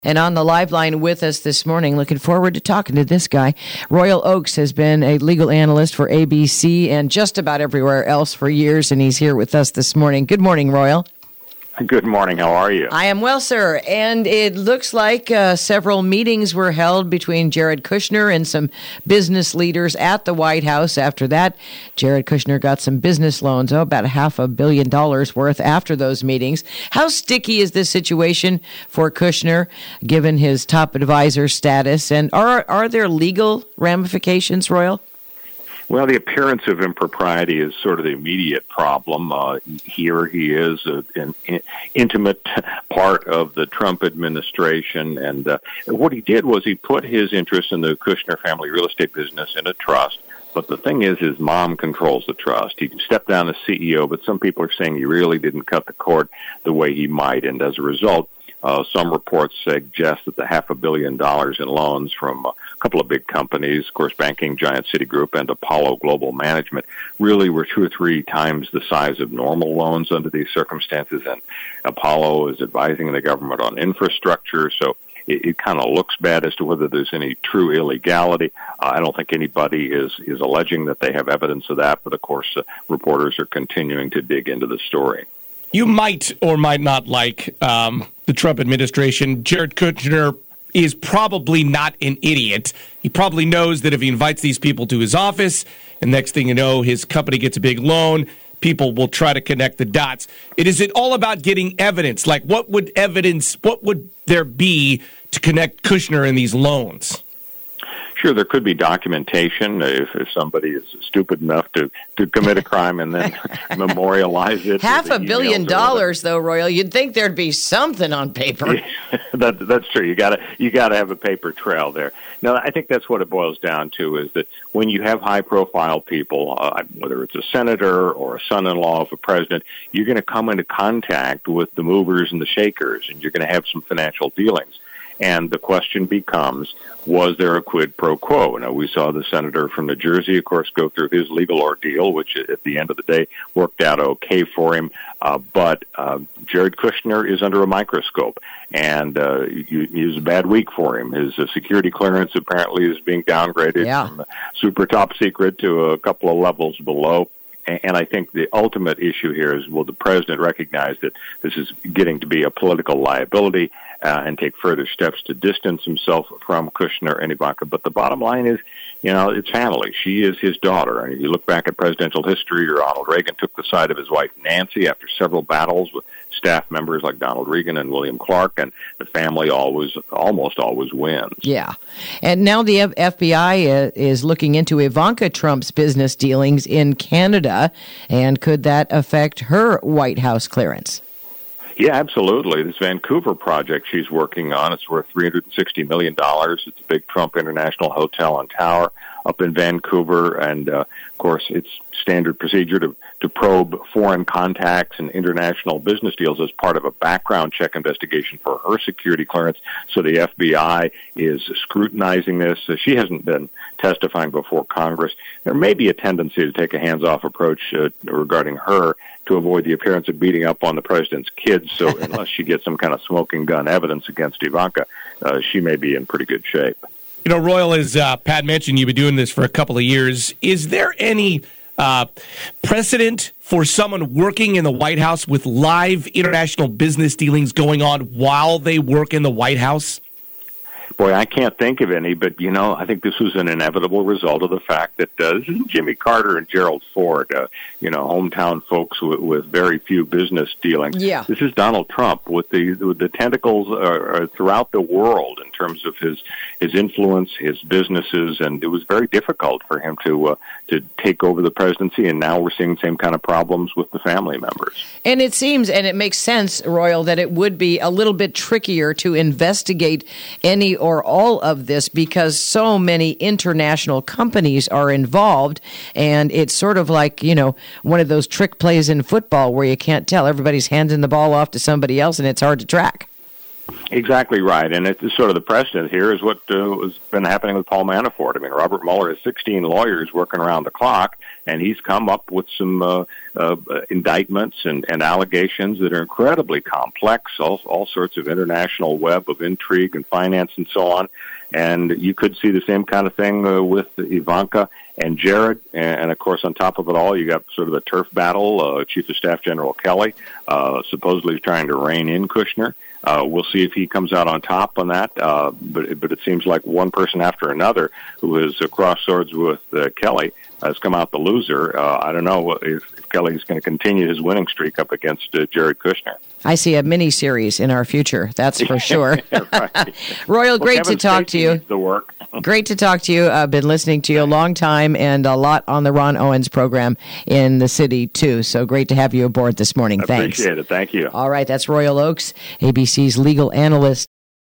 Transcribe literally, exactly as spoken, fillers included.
And on the live line with us this morning, looking forward to talking to this guy. Royal Oakes has been a legal analyst for A B C and just about everywhere else for years, and he's here with us this morning. Good morning, Royal. Good morning. How are you? I am well, sir. And it looks like uh, several meetings were held between Jared Kushner and some business leaders at the White House. After that, Jared Kushner got some business loans, oh, about half a billion dollars worth after those meetings. How sticky is this situation for Kushner, given his top advisor status? And are are there legal ramifications, Royal? Well, the appearance of impropriety is sort of the immediate problem. Uh, here he is, a, an in, intimate part of the Trump administration, and uh, what he did was he put his interest in the Kushner family real estate business in a trust. But the thing is, his mom controls the trust. He stepped down as C E O, but some people are saying he really didn't cut the cord the way he might, and as a result, Uh, some reports suggest that the half a billion dollars in loans from a couple of big companies, of course, banking giant Citigroup and Apollo Global Management, really were two or three times the size of normal loans under these circumstances. And Apollo is advising the government on infrastructure, so it, it kind of looks bad as to whether there's any true illegality. Uh, I don't think anybody is, is alleging that they have evidence of that, but of course, uh, reporters are continuing to dig into the story. You might or might not like um, the Trump administration. Jared Kushner is probably not an idiot. He probably knows that if he invites these people to his office, and next thing you know, his company gets a big loan, people will try to connect the dots. It is it all about getting evidence? Like, what would evidence, what would there be to connect Kushner and these loans? Sure, there could be documentation if, if somebody is stupid enough to, to commit a crime and then memorialize it. Half a billion dollars, though, Royal. You'd think there'd be something on paper. that, that's true. You got to you got to have a paper trail there. No, I think that's what it boils down to, is that when you have high-profile people, uh, whether it's a senator or a son-in-law of a president, you're going to come into contact with the movers and the shakers, and you're going to have some financial dealings. And the question becomes, was there a quid pro quo? Now, we saw the senator from New Jersey, of course, go through his legal ordeal, which at the end of the day worked out okay for him. Uh, but uh, Jared Kushner is under a microscope, and uh, it was a bad week for him. His uh, security clearance apparently is being downgraded yeah. from super top secret to a couple of levels below. And I think the ultimate issue here is, will the president recognize that this is getting to be a political liability uh, and take further steps to distance himself from Kushner and Ivanka? But the bottom line is, you know, it's family. She is his daughter. And if you look back at presidential history, Ronald Reagan took the side of his wife, Nancy, after several battles with staff members like Donald Regan and William Clark, and the family always, almost always wins. Yeah. And now the F B I is looking into Ivanka Trump's business dealings in Canada, and could that affect her White House clearance? Yeah, absolutely. This Vancouver project she's working on, it's worth three hundred sixty million dollars. It's a big Trump International Hotel and Tower up in Vancouver. And, uh, of course, it's standard procedure to, to probe foreign contacts and international business deals as part of a background check investigation for her security clearance. So the F B I is scrutinizing this. Uh, she hasn't been testifying before Congress. There may be a tendency to take a hands-off approach uh, regarding her to avoid the appearance of beating up on the president's kids. So unless she gets some kind of smoking gun evidence against Ivanka, uh, she may be in pretty good shape. You know, Royal, as uh, Pat mentioned, you've been doing this for a couple of years. Is there any uh, precedent for someone working in the White House with live international business dealings going on while they work in the White House? Boy, I can't think of any, but, you know, I think this was an inevitable result of the fact that uh, this isn't Jimmy Carter and Gerald Ford, uh, you know, hometown folks with, with very few business dealings. Yeah. This is Donald Trump with the with the tentacles uh, throughout the world in terms of his his influence, his businesses, and it was very difficult for him to uh, to take over the presidency, and now we're seeing the same kind of problems with the family members. And it seems, and it makes sense, Royal, that it would be a little bit trickier to investigate any or all of this because so many international companies are involved, and it's sort of like, you know, one of those trick plays in football where you can't tell. Everybody's handing the ball off to somebody else, and it's hard to track. Exactly right, and it's sort of the precedent here is what uh, has been happening with Paul Manafort. I mean, Robert Mueller has sixteen lawyers working around the clock, and he's come up with some uh, uh, indictments and, and allegations that are incredibly complex, all, all sorts of international web of intrigue and finance and so on. And you could see the same kind of thing uh, with Ivanka and Jared. And, and, of course, on top of it all, you got sort of a turf battle. Uh, Chief of Staff General Kelly uh, supposedly trying to rein in Kushner. Uh, we'll see if he comes out on top on that. Uh, but, but it seems like one person after another who has uh, crossed swords with uh, Kelly has come out the loser. Uh, I don't know if, if Kelly's going to continue his winning streak up against uh, Jared Kushner. I see a mini-series in our future, that's for sure. Right. Royal, well, great Kevin to talk Spacey to you. needs the work. Great to talk to you. I've been listening to you a long time and a lot on the Ron Owens program in the city, too. So great to have you aboard this morning. I Thanks. Appreciate it. Thank you. All right, that's Royal Oakes, A B C's legal analyst.